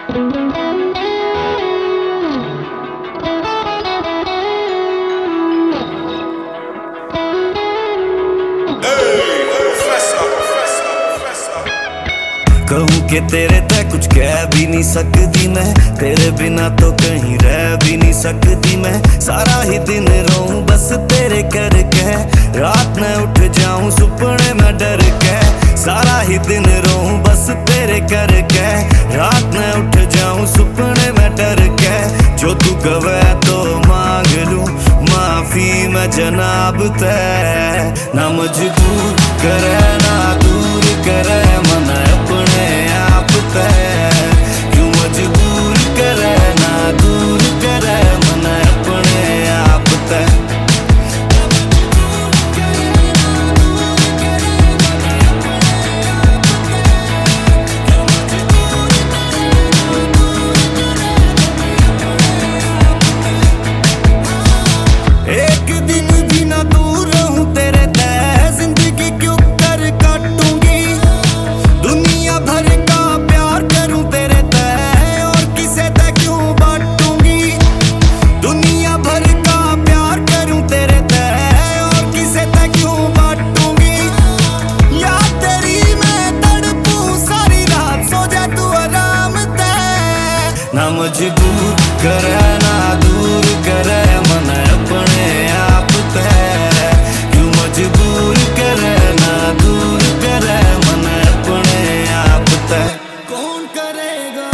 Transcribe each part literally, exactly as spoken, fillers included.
कहूँ कि तेरे तक कुछ कह भी नहीं सकती मैं, तेरे बिना तो कहीं रह भी नहीं सकती मैं। सारा ही दिन रहूं बस तेरे करके, रात में उठ जाऊं सुपने में डर के। सारा ही दिन रहूं बस तेरे करके, रात में उठ जाऊं सुपने में डर के। जो तू कहे तो मांग लूं माफी मैं जनाब तै, ना मजबूर करे ना दूर करे मन अपने आप तै। क्यों मजबूर करे ना दूर करे मन अपने आप तै। एक दिन भी ना दूर रहूं तेरे तै, जिंदगी क्यों कर काटूंगी। दुनिया भर का प्यार करूं तेरे तै, और किसे तै क्यों बांटूंगी। दुनिया भर का प्यार करूं तेरे तै, और किसे तै क्यों बांटूंगी। याद तेरी मैं तड़पूं सारी रात, सो जा तू आराम तै। ना मजबूर करे ना दूर करे मन अपने आप तै। क्यों मजबूर करे ना दूर करे मन अपने आप तै। कौन करेगा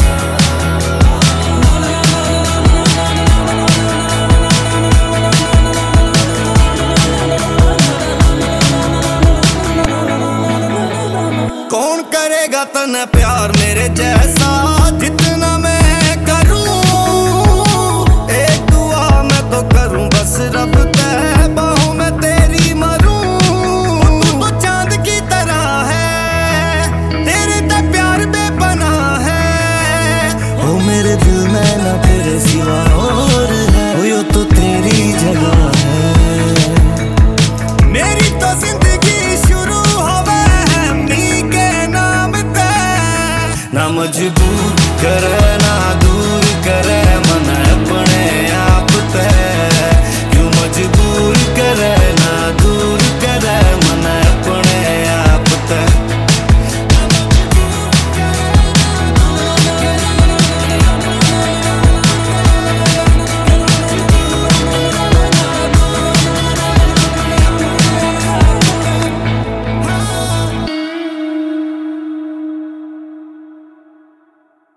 कौन करेगा तने प्यार मेरे जैसा, जितना मैं करूं। एक दुआ मैं तो करूं बस रब तै, बाहों में तेरी मरूं। तू तो चांद की तरह है, तेरे तक प्यार बेपना है। ओ मेरे दिल में ना तेरे सिवा और है, ओ यो तो तेरी जगह है। मेरी तो जिंदगी शुरू होवे है मी के नाम तै। ना मजबूर करे ना दूर करे मन अपने आप तै। क्यों मजबूर करे